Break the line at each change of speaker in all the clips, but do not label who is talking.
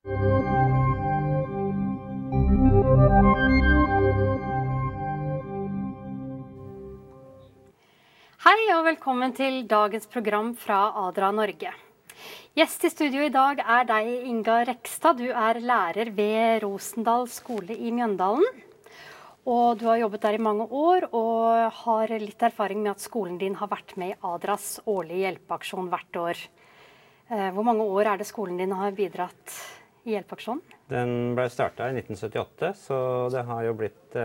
Hei og velkommen til dagens program fra ADRA Norge. Gjest i studio i dag er deg, Inga Rekstad. Du er lærer ved Rosendal skole i Mjøndalen. Og du har jobbet der i mange år og har litt erfaring med at skolen din har vært med i ADRAs årlige hjelpeaksjon hvert år. Hvor mange år er det skolen din har bidratt i hjelpeaksjonen? Den ble startet i 1978, så det har jo blitt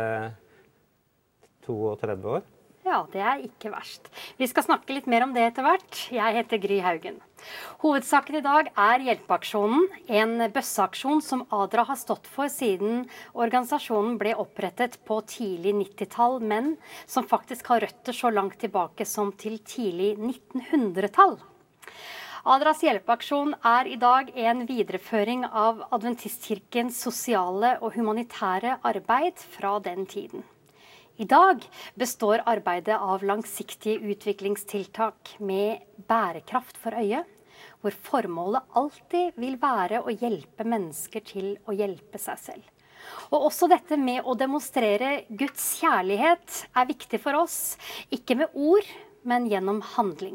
32 år. Ja, det er ikke verst. Vi skal snakke litt mer om det etter hvert. Jeg heter Gry Haugen. Hovedsaken i dag er hjelpeaksjonen, en bøsseaksjon som ADRA har stått for siden organisasjonen ble opprettet på tidlig 90-tall, men som faktisk har røtter så langt tilbake som til tidlig 1900-tall. ADRAs hjelpeaksjon er i dag en videreføring av Adventistkirkens sosiale og humanitære arbeid fra den tiden. I dag består arbeidet av langsiktige utviklingstiltak med bærekraft for øye, hvor formålet alltid vil være å hjelpe mennesker til å hjelpe seg selv. Og også dette med å demonstrere Guds kjærlighet er viktig for oss, ikke med ord, men gjennom handling.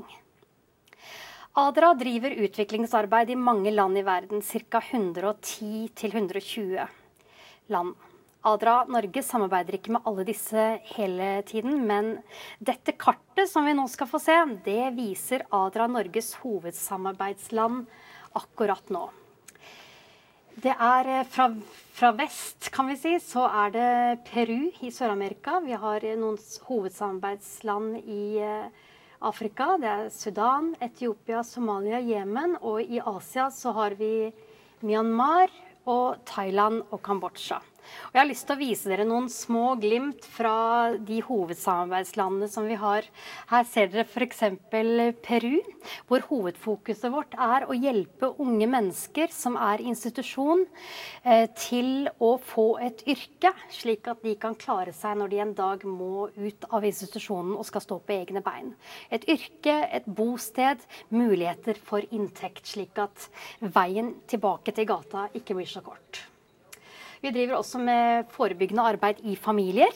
ADRA driver utviklingsarbeid i mange land i verden, ca. 110 til 120 land. ADRA Norge samarbeider ikke med alle disse hele tiden, men dette kartet som vi nå skal få se, det viser ADRA Norges hovedsamarbeidsland akkurat nå. Det er fra vest, kan vi si, så er det Peru i Sør-Amerika. Vi har noen hovedsamarbeidsland i Afrika. Det er Sudan, Etiopia, Somalia, Jemen, og i Asia så har vi Myanmar og Thailand og Kambodsja. Og jeg har lyst til å vise dere noen små glimt fra de hovedsamarbeidslandene som vi har. Her ser dere for eksempel Peru, hvor hovedfokuset vårt er å hjelpe unge mennesker som er i institusjon til å få et yrke, slik at de kan klare seg når de en dag må ut av institusjonen og skal stå på egne bein. Et yrke, et bosted, muligheter for inntekt, slik at veien tilbake til gata ikke blir så kort. Vi driver også med forebyggende arbeid i familier.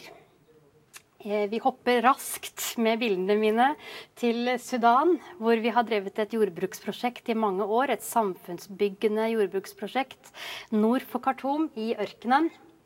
Vi hopper raskt med bildene mine til Sudan, hvor vi har drevet et jordbruksprosjekt i mange år, et samfunnsbyggende jordbruksprosjekt nord for Khartoum i ørkenen.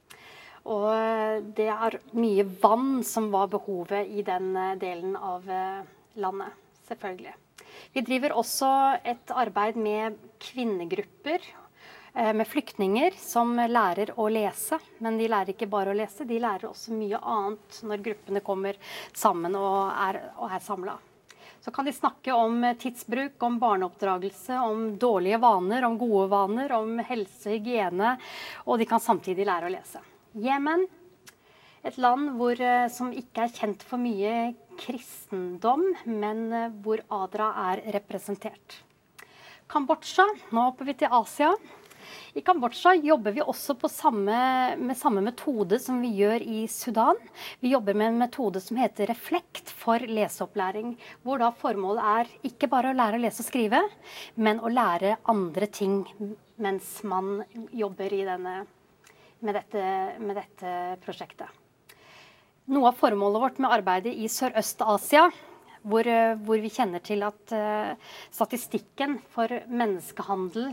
Og det er mye vann som var behovet i den delen av landet, selvfølgelig. Vi driver også et arbeid med kvinnegrupper, med flyktninger som lærer å lese, men de lærer ikke bare å lese, de lærer også mye annet når gruppene kommer sammen og er samlet. Så kan de snakke om tidsbruk, om barneoppdragelse, om dårlige vaner, om gode vaner, om helse, hygiene, og de kan samtidig lære å lese. Jemen, et land som ikke er kjent for mye kristendom, men hvor ADRA er representert. Kambodsja, nå hopper vi til Asia. I Kambodsja jobber vi også med samme metode som vi gjør i Sudan. Vi jobber med en metode som heter Reflekt for leseopplæring, hvor da formålet er ikke bare å lære å lese og skrive, men å lære andre ting mens man jobber med dette prosjektet. Noe av formålet vårt med arbeidet i Sørøst-Asia, hvor vi kjenner til at statistikken for menneskehandel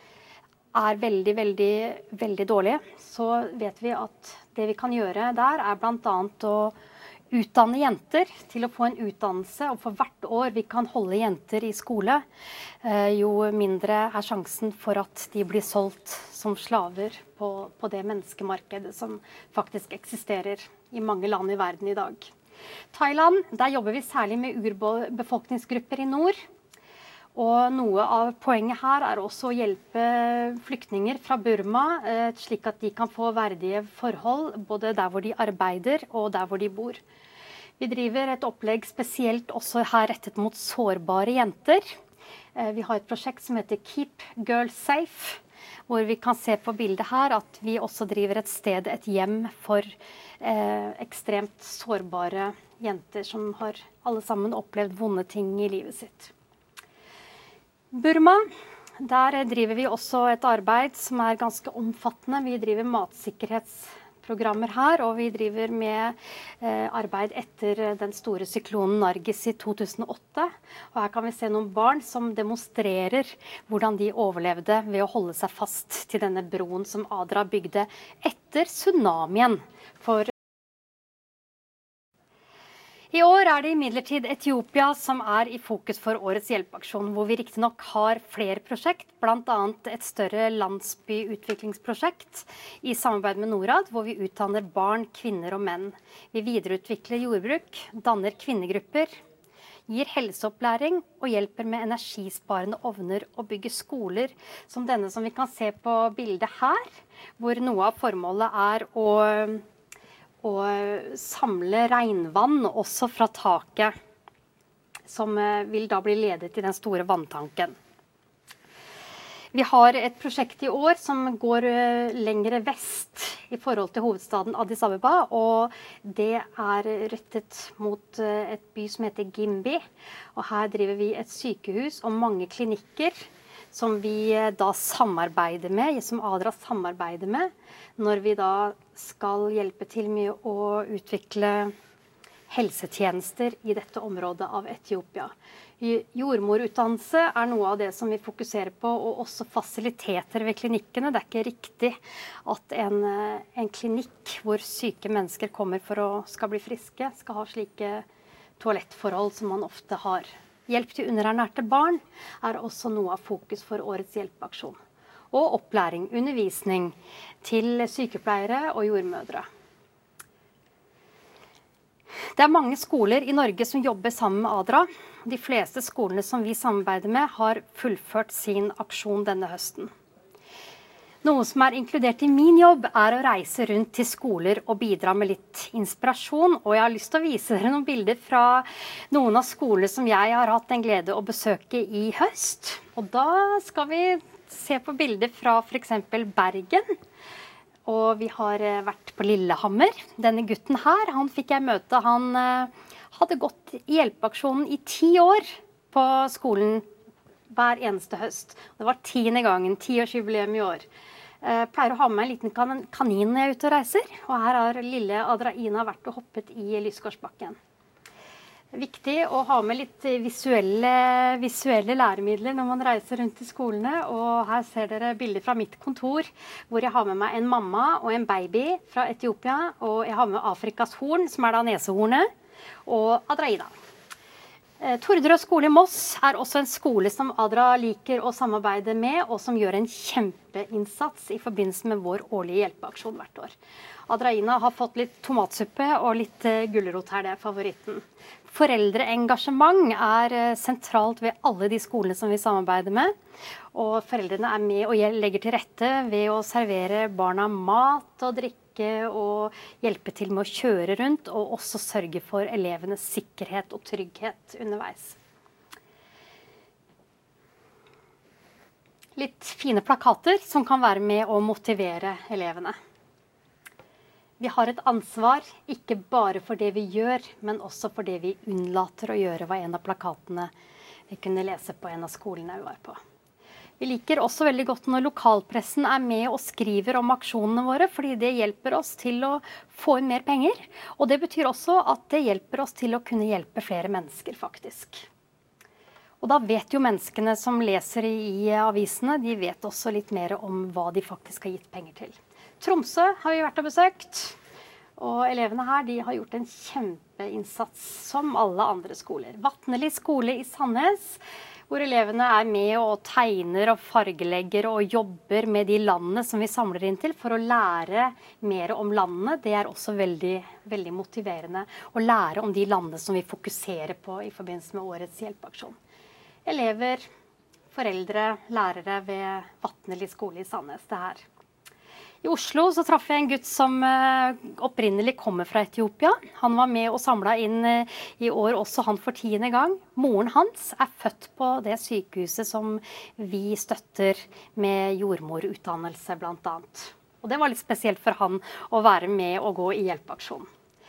er veldig dårlig, så vet vi at det vi kan gjøre der er blant annet å utdanne jenter til å få en utdannelse, og for hvert år vi kan holde jenter i skole, jo mindre er sjansen for at de blir solgt som slaver på det menneskemarkedet som faktisk eksisterer i mange land i verden i dag. Thailand, der jobber vi særlig med urbefolkningsgrupper i nord. Og noe av poenget her er også å hjelpe flyktninger fra Burma, slik at de kan få verdige forhold, både der hvor de arbeider og der hvor de bor. Vi driver et opplegg spesielt også her rettet mot sårbare jenter. Vi har et prosjekt som heter Keep Girls Safe, hvor vi kan se på bildet her at vi også driver et sted, et hjem for ekstremt sårbare jenter som har alle sammen opplevd vonde ting i livet sitt. Burma, Der driver vi også et arbeid som ganske omfattende. Vi driver matsikkerhetsprogrammer her, og vi driver med arbeid etter den store syklonen Nargis i 2008. Og her kan vi se noen barn som demonstrerer hvordan de overlevde ved å holde seg fast til denne broen som Adra bygde etter tsunamien. I år det imidlertid Etiopia som i fokus for årets hjelpeaksjon, hvor vi riktignok har flere prosjekt, blant annet et større landsbyutviklingsprosjekt i samarbeid med Norad, hvor vi utdanner barn, kvinner og menn. Vi videreutvikler jordbruk, danner kvinnegrupper, gir helseopplæring og hjelper med energisparende ovner og bygger skoler som denne som vi kan se på bildet her, hvor noe av formålet å samle regnvann også fra taket, som vil da bli ledet i den store vanntanken. Vi har et prosjekt i år som går lengre vest i forhold til hovedstaden Addis Abeba, og det rettet mot et by som heter Gimbi. Og her driver vi et sykehus og mange klinikker som vi da samarbeider med, som Adra samarbeider med, når vi da skal hjelpe til med å utvikle helsetjenester i dette området av Etiopia. Jordmorutdannelse noe av det som vi fokuserer på, og også fasiliteter ved klinikkene. Det ikke riktig at en klinikk hvor syke mennesker kommer skal bli friske, skal ha slike toalettforhold som man ofte har. Hjelp til underernærte barn også noe av fokus for årets hjelpeaksjon. Og opplæring, undervisning til sykepleiere og jordmødre. Det mange skoler i Norge som jobber sammen med Adra. De fleste skolene som vi samarbeider med har fullført sin aksjon denne høsten. Noe som inkludert i min jobb å reise rundt til skoler og bidra med litt inspirasjon. Og jeg har lyst til å vise dere noen bilder fra noen av skolene som jeg har hatt en glede å besøke i høst. Og da skal vi se på bilder fra for eksempel Bergen. Og vi har vært på Lillehammer. Denne gutten her, han fikk jeg møte. Han hadde gått i hjelpeaksjonen i 10 år på skolen hver eneste høst. Det var 10. gangen, 10-årsjubileum i år. Pleier å ha med en liten kanin når jeg ute og reiser. Og her har lille Adraina vært og hoppet i Lysgårdsbakken. Det viktig å ha med litt visuelle læremidler når man reiser rundt i skolene. Og her ser dere bilder fra mitt kontor, hvor jeg har med meg en mamma og en baby fra Etiopia. Og jeg har med Afrikas horn, som da nesehornet, og Adraina. Torderød skole i Moss også en skole som Adra liker å samarbeide med, og som gjør en kjempeinnsats i forbindelse med vår årlige hjelpeaksjon hvert år. Adraina har fått litt tomatsuppe og litt gulrot her, det favoritten. Foreldreengasjement sentralt ved alle de skolene som vi samarbeider med. Og foreldrene med og legger til rette ved å servere barna mat og drikke og hjelpe til med å kjøre rundt, og også sørge for elevenes sikkerhet og trygghet underveis. Litt fine plakater som kan være med å motivere elevene. Vi har et ansvar, ikke bare for det vi gjør, men også for det vi unnlater å gjøre, var en av plakatene vi kunne lese på en av skolene vi var på. Vi liker også veldig godt når lokalpressen med og skriver om aksjonene våre, fordi det hjelper oss til å få inn mer penger. Og det betyr også at det hjelper oss til å kunne hjelpe flere mennesker, faktisk. Og da vet jo menneskene som leser i avisene, de vet også litt mer om hva de faktisk har gitt penger til. Tromsø har vi vært og besøkt, og elevene her de har gjort en kjempeinnsats som alle andre skoler. Vatneli skole i Sandnes, hvor elevene med og tegner og fargelegger og jobber med de landene som vi samler inn til for å lære mer om landene. Det også veldig, veldig motiverende å lære om de landene som vi fokuserer på i forbindelse med årets hjelpeaksjon. Elever, foreldre, lærere ved Vatneli skole i Sandnes, det her. I Oslo så traff jeg en gutt som opprinnelig kommer fra Etiopia. Han var med og samlet inn i år også han for 10. gang. Moren hans født på det sykehuset som vi støtter med jordmorutdannelse blant annet. Og det var litt spesielt for han å være med og gå i hjelpeaksjon.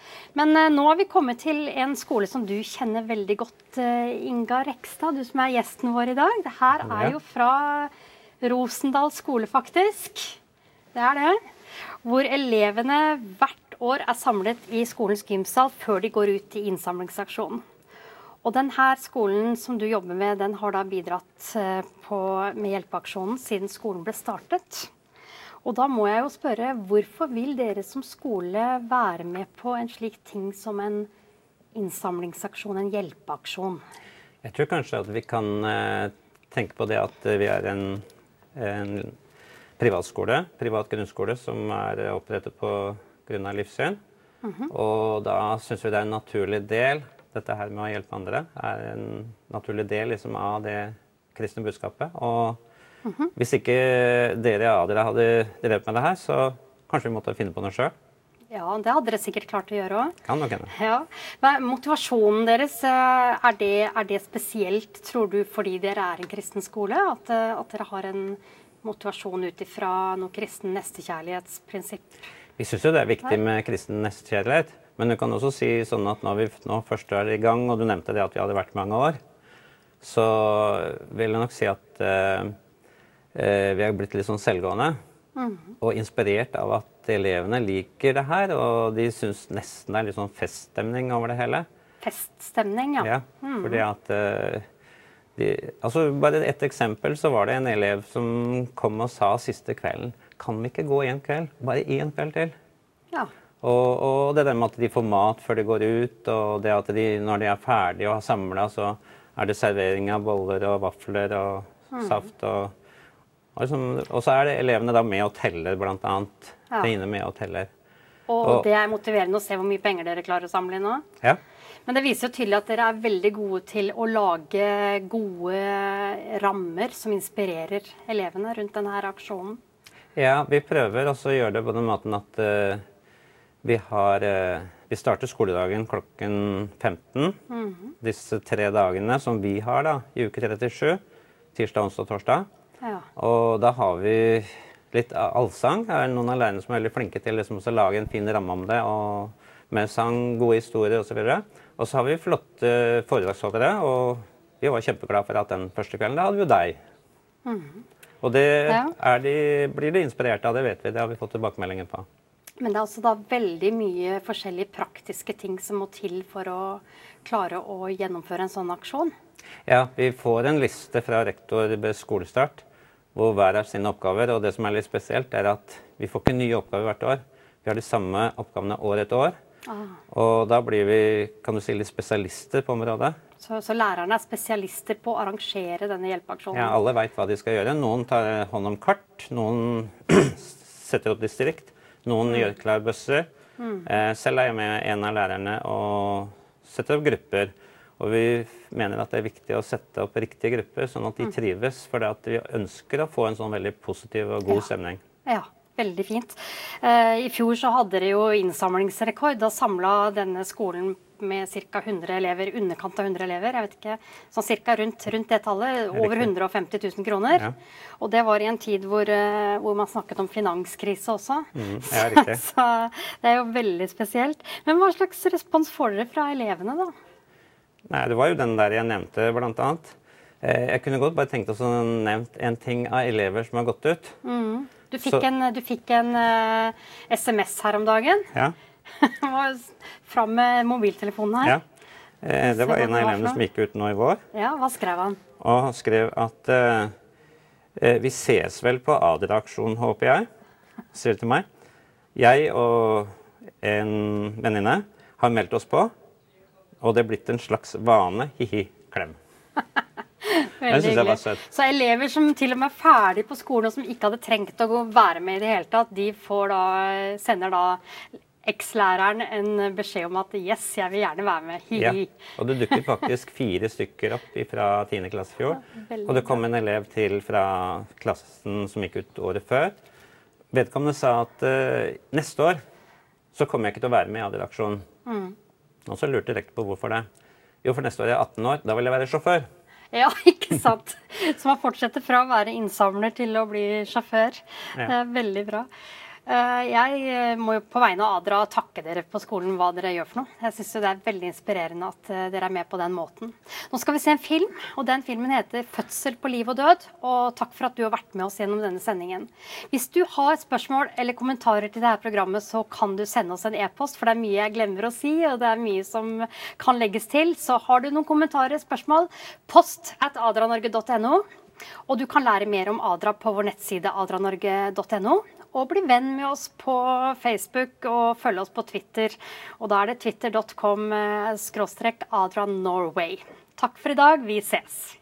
Men nå har vi kommet til en skole som du kjenner veldig godt, Inga Rekstad, du som gjesten vår i dag. Det her jo fra Rosendal skole faktisk. Det det. Hvor elevene hvert år samlet i skolens gymsal før de går ut i innsamlingsaksjonen. Og denne skolen som du jobber med, den har da bidratt med hjelpeaksjonen siden skolen ble startet. Og da må jeg jo spørre, hvorfor vil dere som skole være med på en slik ting som en innsamlingsaksjon, en hjelpeaksjon?
Jeg tror kanskje at vi kan tenke på det at vi en privatskole, privat grunnskole, som opprettet på grunn av livssyn. Og da synes vi det en naturlig del, dette her med å hjelpe andre, en naturlig del liksom, av det kristne budskapet. Og hvis ikke dere hadde drevet med det her, så kanskje vi måtte finne på noe selv.
Ja, det hadde dere sikkert klart å gjøre også.
Kan nok hende.
Ja. Men motivasjonen deres, det spesielt, tror du, fordi dere en kristen skole? At dere har en motivasjon ut ifra noe kristen nestekjærlighetsprinsipp? Vi
synes jo det viktig med kristen nestekjærlighet. Men du kan også si sånn at når vi nå først i gang, og du nevnte det at vi hadde vært mange år, så vil jeg nok si at vi har blitt litt sånn selvgående og inspirert av at elevene liker det her, og de synes nesten det litt sånn feststemning over det hele.
Feststemning, ja.
Ja, fordi at altså bare et eksempel, så var det en elev som kom og sa siste kvelden, kan vi ikke gå en kveld, bare en kveld til?
Ja.
Og det der med at de får mat før de går ut, og det at når de ferdige og har samlet, så det servering av boller og vafler og saft og så det elevene da med og teller blant annet. Ja. Det inne med og teller.
Og det motiverende å se hvor mye penger dere klarer å samle nå.
Ja.
Men det viser jo tydelig at dere veldig gode til å lage gode rammer som inspirerer elevene rundt denne aksjonen.
Ja, vi prøver også å gjøre det på den måten at vi starter skoledagen klokken 15. Disse 3 dagene som vi har da, i uke 37, tirsdag, onsdag og torsdag.
Ja.
Og da har vi litt allsang. Det noen av lærerne som veldig flinke til liksom, å lage en fin ramme om det, og med sang, gode historier og så videre. Og så har vi flotte foredragsholdere, og vi var kjempeglade for at den første kvelden, da hadde vi jo deg. Og det blir de inspirert av, det vet vi, det har vi fått tilbakemeldinger på.
Men det altså da veldig mye forskjellige praktiske ting som må til for å klare å gjennomføre en sånn aksjon?
Ja, vi får en liste fra rektor ved skolestart, hvor hver sine oppgaver, og det som litt spesielt at vi får ikke nye oppgaver hvert år. Vi har de samme oppgavene år etter år, og da blir vi, kan du si, litt spesialister på området.
Så lærerne spesialister på å arrangere denne hjelpeaksjonen?
Ja, alle vet hva de skal gjøre. Noen tar hånd om kart, noen setter opp distrikt, noen gjør klar bøsser. Selv jeg med en av lærerne og setter opp grupper. Og vi mener at det viktig å sette opp riktige grupper, sånn at de trives, for vi ønsker å få en sånn veldig positiv og god stemning.
Ja, veldig fint. I fjor så hadde dere jo innsamlingsrekord. Da samlet denne skolen med ca. 100 elever, underkant av 100 elever, jeg vet ikke, sånn cirka rundt det tallet, over 150 000 kroner. Ja. Og det var i en tid hvor man snakket om finanskrise også.
Ja, riktig.
Så det jo veldig spesielt. Men hva slags respons får dere fra elevene da?
Nei, det var jo den der jeg nevnte blant annet. Jeg kunne godt bare tenkt oss å nevnt en ting av elever som har gått ut.
Du fikk en SMS her om dagen.
Ja.
Fram med mobiltelefonen her.
Ja. Det var en av elevene som gikk ut nå i vår.
Ja, hva skrev han?
Og han skrev at vi ses vel på Adra-aksjonen, håper jeg, sier det til meg. Jeg og en venninne har meldt oss på. Og det blitt en slags vane, klem.
Veldig hyggelig. Så elever som til og med ferdig på skolen og som ikke hadde trengt å være med i det hele tatt, de sender da eks-læreren en beskjed om at yes, jeg vil gjerne være med.
Ja, og det dukket faktisk 4 stykker opp fra 10. klasse i fjor. Og det kom en elev til fra klassen som gikk ut året før. Vedkommende sa at neste år så kommer jeg ikke til å være med i Adra-aksjonen. Og så lurte jeg på hvorfor det. Jo, for neste år jeg 18 år, da vil jeg være sjåfør.
Ja, ikke sant. Så man fortsetter fra å være innsamler til å bli sjåfør. Ja. Det veldig bra. Jeg må jo på vegne av Adra takke dere på skolen hva dere gjør for noe. Jeg synes jo det er veldig inspirerende at dere er med på den måten. Nå skal vi se en film, og den filmen heter Fødsel på liv og død. Og takk for at du har vært med oss gjennom denne sendingen. Hvis du har spørsmål eller kommentarer til dette programmet, så kan du sende oss en e-post, for det er mye jeg glemmer å si, og det er mye som kan legges til. Så har du noen kommentarer, spørsmål, post@adranorge.no. Og du kan lære mer om Adra på vår nettside adranorge.no. Og bli venn med oss på Facebook og følge oss på Twitter. Og da er det twitter.com/AdraNorway. Takk for i dag. Vi ses.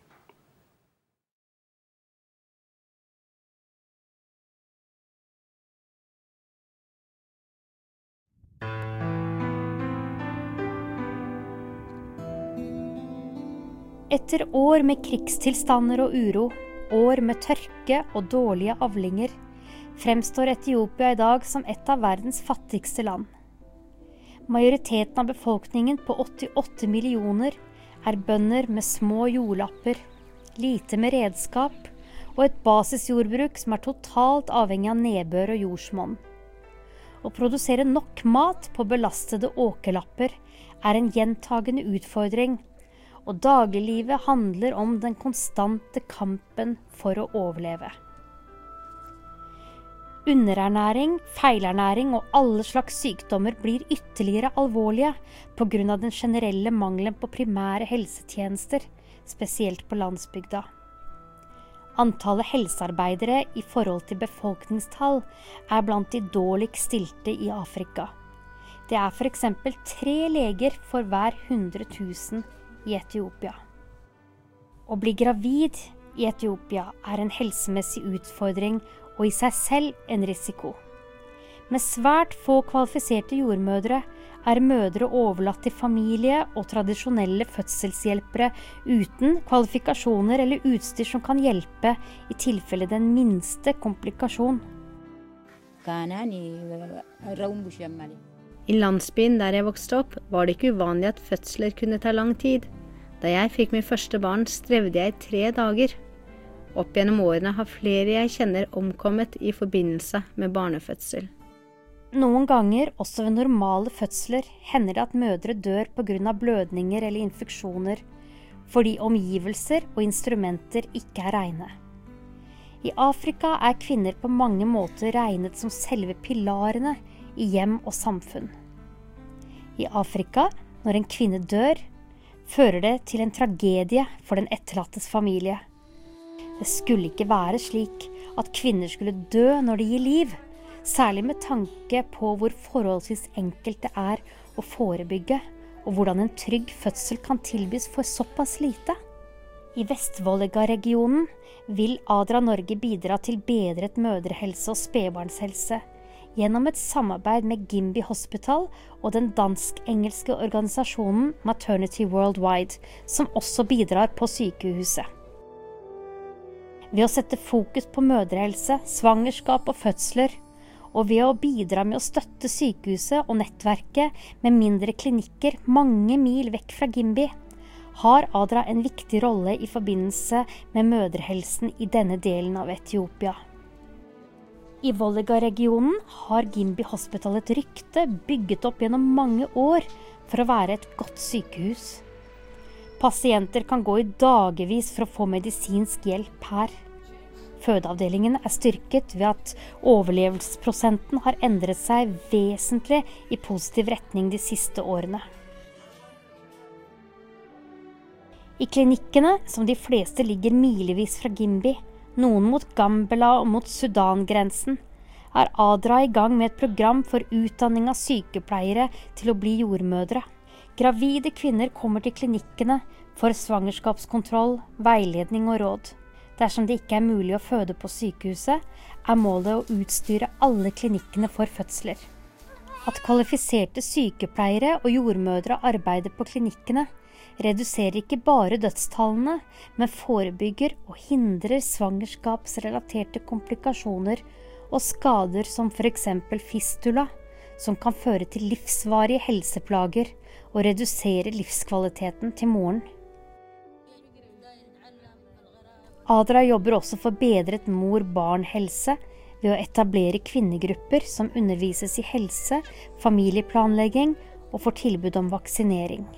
Etter år med krigstilstander og uro, år med tørke og dårlige avlinger, fremstår Etiopia i dag som et av verdens fattigste land. Majoriteten av befolkningen på 88 millioner er bønder med små jordlapper, lite med redskap og et basisjordbruk som er totalt avhengig av nedbør og jordsmonn. Å produsere nok mat på belastede åkerlapper er en gjentagende utfordring, og dagliglivet handler om den konstante kampen for å overleve. Underernæring, feilernæring og alle slags sykdommer blir ytterligere alvorlige på grunn av den generelle mangelen på primære helsetjenester, spesielt på landsbygda. Antallet helsearbeidere i forhold til befolkningstall er blant de dårligst stilte i Afrika. Det er for eksempel 3 leger for hver 100 000 i Etiopia. Å bli gravid i Etiopia er en helsemessig utfordring og i seg selv en risiko. Med svært få kvalifiserte jordmødre er mødre overlatt til familie og tradisjonelle fødselshjelpere uten kvalifikasjoner eller utstyr som kan hjelpe i tilfelle den minste komplikasjon.
I landsbyen der jeg vokste opp, var det ikke uvanlig at fødsler kunne ta lang tid. Da jeg fikk min første barn, strevde jeg i 3 dager. Opp gjennom årene har flere jeg kjenner omkommet i forbindelse med barnefødsel.
Noen ganger, også ved normale fødsler, hender det at mødre dør på grunn av blødninger eller infeksjoner, fordi omgivelser og instrumenter ikke er rene. I Afrika er kvinner på mange måter regnet som selve pilarene i hjem og samfunn. I Afrika, når en kvinne dør, fører det til en tragedie for den etterlattes familie. Det skulle ikke være slik at kvinner skulle dø når de gir liv, særlig med tanke på hvor forholdsvis enkelt det er å forebygge, og hvordan en trygg fødsel kan tilbys for såpass lite. I Vestvolga-regionen vil Adra Norge bidra til bedret mødrehelse og spedbarnshelse, gjennom et samarbeid med Gimbi Hospital og den dansk-engelske organisasjonen Maternity Worldwide, som også bidrar på sykehuset. Ved å sette fokus på mødrehelse, svangerskap og fødsler, og ved å bidra med å støtte sykehuset og nettverket med mindre klinikker mange mil vekk fra Gimbi, har Adra en viktig rolle i forbindelse med mødrehelsen i denne delen av Etiopia. I Volga-regionen har Gimbi Hospital et rykte bygget opp gjennom mange år for å være et godt sykehus. Pasienter kan gå i dagevis for å få medisinsk hjelp her. Fødeavdelingen er styrket ved at overlevelsesprosenten har endret seg vesentlig i positiv retning de siste årene. I klinikkene, som de fleste ligger milevis fra Gimbi, noen mot Gambela og mot Sudan-grensen, er Adra i gang med et program for utdanning av sykepleiere til å bli jordmødre. Gravide kvinner kommer til klinikkene for svangerskapskontroll, veiledning og råd. Dersom det ikke er mulig å føde på sykehuset, er målet å utstyre alle klinikkene for fødsler. At kvalifiserte sykepleiere og jordmødre arbeider på klinikkene, reduserer ikke bare dødstallene, men forebygger og hindrer svangerskapsrelaterte komplikasjoner og skader som for eksempel fistula, som kan føre til livsvarige helseplager og redusere livskvaliteten til moren. Adra jobber også for bedret mor-barn-helse ved ved å etablere kvinnegrupper som undervises i helse, familieplanlegging og får tilbud om vaksinering.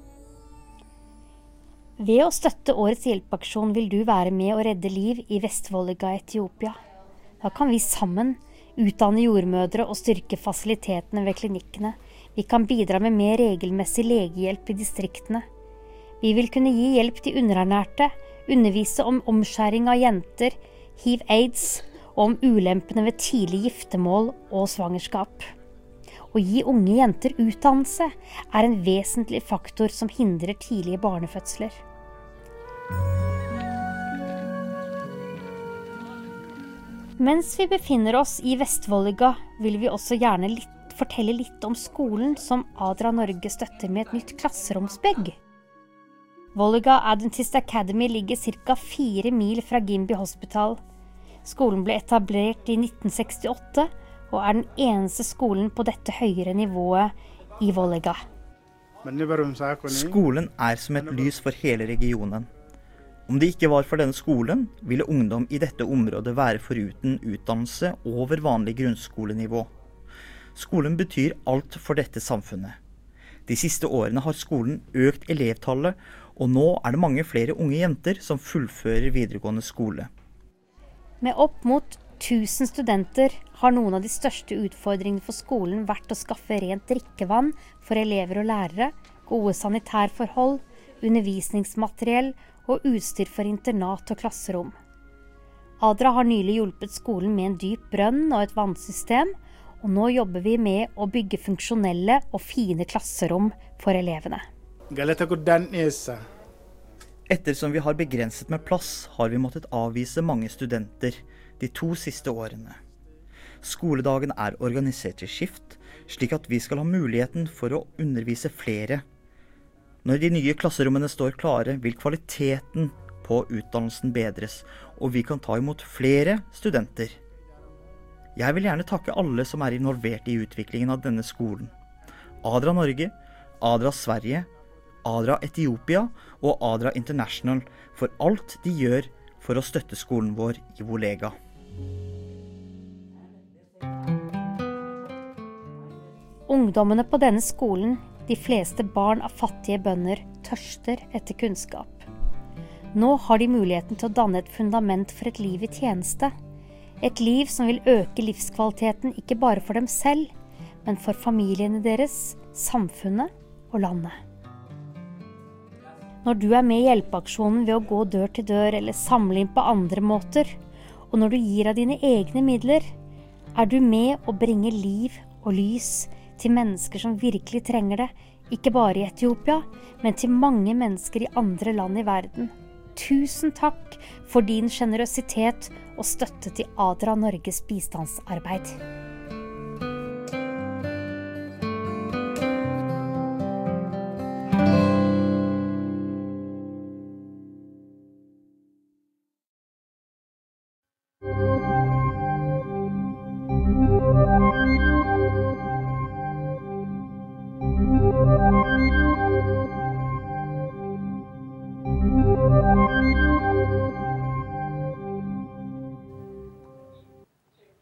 Ved å støtte årets hjelpeaksjon vil du være med å redde liv i Vest-Volga, Etiopia. Da kan vi sammen utdanne jordmødre og styrke fasilitetene ved klinikkene. Vi kan bidra med mer regelmessig legehjelp i distriktene. Vi vil kunne gi hjelp til underernærte, undervise om omskjæring av jenter, HIV/AIDS og om ulempene ved tidlig giftermål og svangerskap. Å gi unge jenter utdannelse er en vesentlig faktor som hindrer tidlige barnefødsler. Mens vi befinner oss i Vest-Volga, vil vi også gjerne fortelle litt om skolen som Adra Norge støtter med et nytt klasseromsbygg. Volga Adventist Academy ligger ca. 4 mil fra Gimbi Hospital. Skolen ble etablert i 1968, og er den eneste skolen på dette høyere nivået i Volga.
Skolen er som et lys for hele regionen. Om det ikke var for denne skolen, ville ungdom i dette området være foruten utdannelse over vanlig grunnskolenivå. Skolen betyr alt for dette samfunnet. De siste årene har skolen økt elevtallet, og nå er det mange flere unge jenter som fullfører videregående skole.
Med opp mot 1000 studenter har noen av de største utfordringene for skolen vært å skaffe rent drikkevann for elever og lærere, gode sanitærforhold, undervisningsmateriell og utstyr for internat og klasserom. Adra har nylig hjulpet skolen med en dyp brønn og et vannsystem, og nå jobber vi med å bygge funksjonelle og fine klasserom for elevene.
Ettersom vi har begrenset med plass, har vi måttet avvise mange studenter de 2 siste årene. Skoledagen er organisert i skift, slik at vi skal ha muligheten for å undervise flere. Når de nye klasserommene står klare, vil kvaliteten på utdannelsen bedres, og vi kan ta imot flere studenter. Jeg vil gjerne takke alle som er involvert i utviklingen av denne skolen. Adra Norge, Adra Sverige, Adra Etiopia og Adra International for alt de gjør for å støtte skolen vår i Volga.
Ungdommene på denne skolen, de fleste barn av fattige bønder, tørster etter kunnskap. Nå har de muligheten til å danne et fundament for et liv i tjeneste. Et liv som vil øke livskvaliteten ikke bare for dem selv, men for familiene deres, samfunnet og landet. Når du er med i hjelpeaksjonen ved å gå dør til dør eller samle inn på andre måter, og når du gir av dine egne midler, er du med å bringe liv og lys til mennesker som virkelig trenger det, ikke bare i Etiopia, men til mange mennesker i andre land i verden. Tusen takk for din generøsitet og støtte til Adra Norges bistandsarbeid.